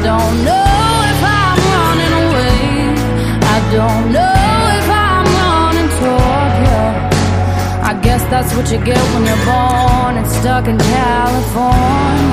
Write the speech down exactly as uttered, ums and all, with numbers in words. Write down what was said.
don't know if I'm running away. I don't know if I'm running toward you. I guess that's what you get when you're born and stuck in California.